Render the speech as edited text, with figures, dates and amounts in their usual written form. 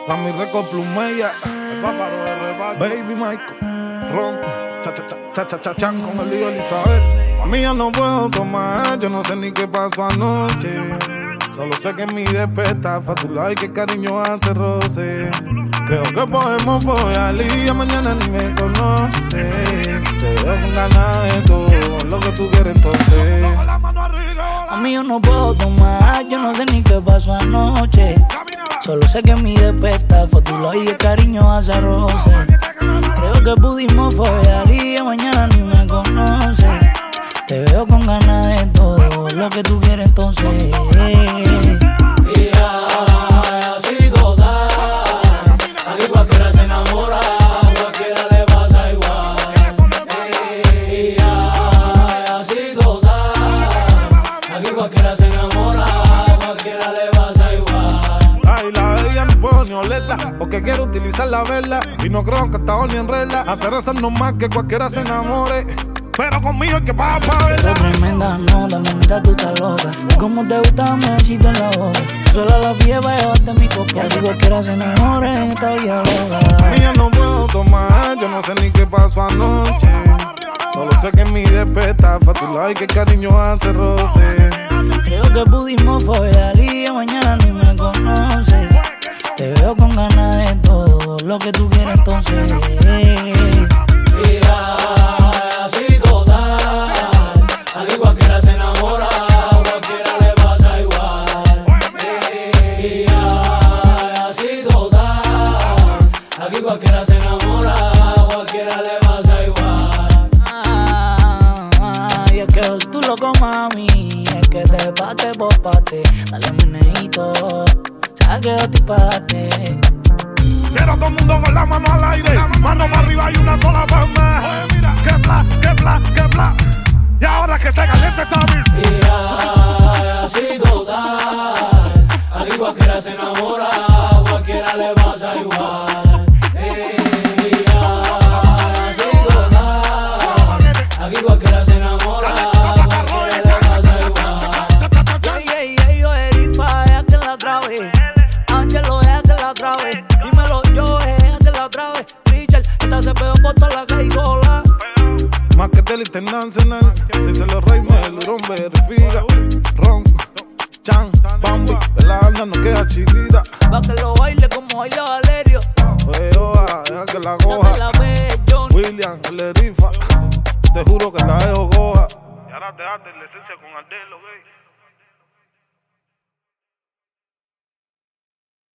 Pa' mi récord Plumella, el páparo de rebate, Baby Michael, Ron, cha-cha-cha-cha-chan con el lío Elizabeth. A mí ya no puedo tomar, yo no sé ni qué pasó anoche. Solo sé que mi despesta fue a tu lado y que cariño hace roce. Creo que podemos follar y ya mañana ni me conoces. Te veo con ganas de todo lo que tú quieres entonces. A mí yo no puedo tomar, yo no sé ni qué pasó anoche. Solo sé que mi despesta fue a tu lado y el cariño hace roce. Creo que pudimos follar y ya mañana ni me conoces. Te veo con ganas de todo lo que tú quieres entonces. Y así total, aquí cualquiera se enamora, cualquiera le pasa igual. Y así total, aquí cualquiera se enamora, cualquiera le pasa igual. Ay, la de ella no puedo ni olerla, porque quiero utilizar la vela. Y no creo que está ni en regla, hacer eso no más que cualquiera se enamore. Pero conmigo es que pa' verla. Tremenda nota, mamita, tú estás loca. Y como te gusta, me besito en la boca. Sola la lleva, llevaste mi copia. Y cualquiera se enamore en esta vida loca. A mí ya no puedo tomar, yo no sé ni qué pasó anoche. Solo sé que mi despesta fue a tu lado y que cariño hace roce. Creo que pudimos follar y ya mañana ni me conoces. Te veo con ganas de todo lo que tú quieres entonces. Y así total, aquí cualquiera se enamora, cualquiera le pasa igual. Y así total, aquí cualquiera se enamora, cualquiera le pasa igual. Y es que tú loco, mami, es que te bate por parte. Dale menejito, sabes que yo te parte. Quiero a todo el mundo con la mano al aire, mano para arriba y una sola palma. Oye, mira, que bla, que bla, que bla. Y ahora que se caliente está bien. Y así total, aquí cualquiera se enamora, cualquiera le pasa igual. Y así total, aquí cualquiera se enamora, cualquiera le pasa igual. Yo Erifa, es que la grave. Angelo, es que la grave. Dímelo yo, es que la grave. Richard, esta se pegó por toda la caigola. Más que del internacional, dice los reyes, Lurón, verifica. Ron, Chan, Bambi, de la banda no queda chiquita. Pa' que lo baile como baila Valerio. Oye, oja, deja que la coja. Date la ve, John. William, el Erifa, te juro que la dejo coja. Y ahora te das la esencia con Ardelo, gay.